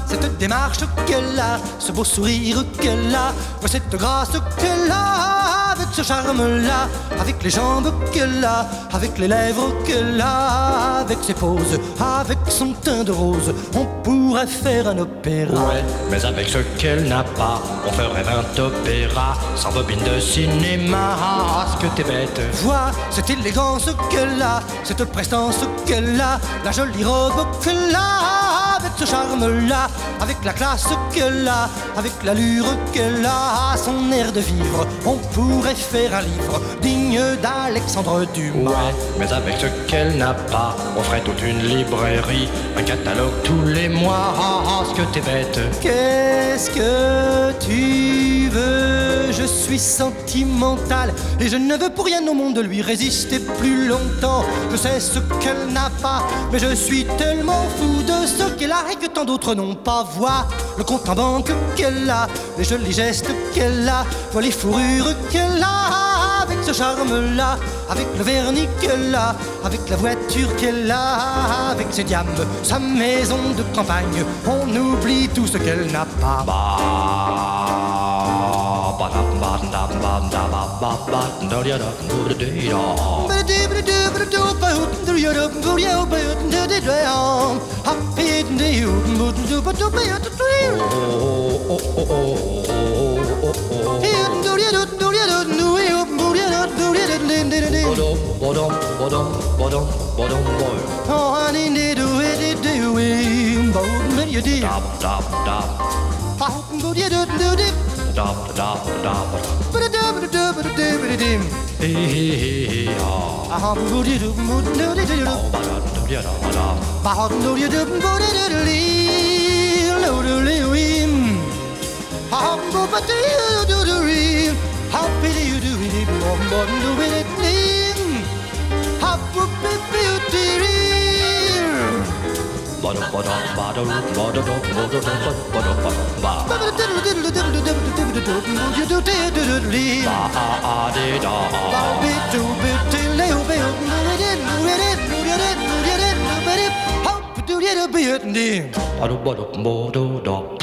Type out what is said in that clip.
cette démarche qu'elle a, ce beau sourire qu'elle a, cette grâce qu'elle a, avec ce charme-là, avec les jambes qu'elle a, avec les lèvres qu'elle a, avec ses poses, avec son teint de rose, on pourrait faire un opéra. Ouais, mais avec ce qu'elle n'a pas, on ferait 20 opéras, sans bobine de cinéma. Ah, ce que t'es bête. Vois cette élégance qu'elle a, cette prestance qu'elle a, la jolie robe qu'elle a, avec ce charme-là, avec la classe qu'elle a, avec l'allure qu'elle a, son air de vivre, on pourrait faire un livre digne d'Alexandre Dumas. Ouais, mais avec ce qu'elle n'a pas, on ferait toute une librairie, un catalogue tous les mois. Ah, ce que t'es bête. Qu'est-ce que tu veux? Je suis sentimental et je ne veux pour rien au monde lui résister plus longtemps. Je sais ce qu'elle n'a pas, mais je suis tellement fou de ce qu'elle a et que tant d'autres n'ont pas. Vois le compte en banque qu'elle a, les jolis gestes qu'elle a, vois les fourrures qu'elle a, avec ce charme-là, avec le vernis qu'elle a, avec la voiture qu'elle a, avec ses diamants, sa maison de campagne, on oublie tout ce qu'elle n'a pas. Ba-do-ba-do-ba-do-da.